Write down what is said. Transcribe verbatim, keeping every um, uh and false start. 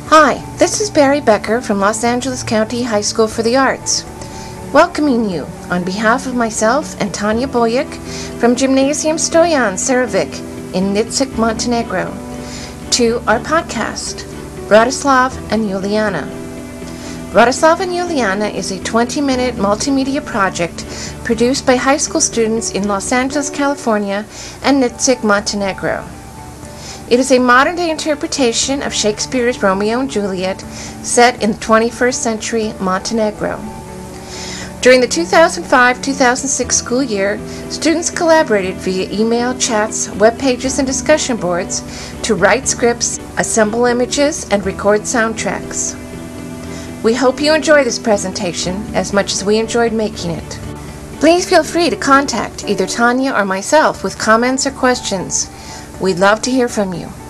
Hi, this is Barry Becker from Los Angeles County High School for the Arts, welcoming you on behalf of myself and Tanya Boyek from Gymnasium Stoyan Cerevic in Nitschik, Montenegro, to our podcast, Bratislav and Julijana. Bratislav and Julijana is a twenty-minute multimedia project produced by high school students in Los Angeles, California and Nitschik, Montenegro. It is a modern-day interpretation of Shakespeare's Romeo and Juliet set in the twenty-first century Montenegro. During the two thousand five to two thousand six school year, students collaborated via email, chats, web pages, and discussion boards to write scripts, assemble images, and record soundtracks. We hope you enjoy this presentation as much as we enjoyed making it. Please feel free to contact either Tanya or myself with comments or questions. We'd love to hear from you.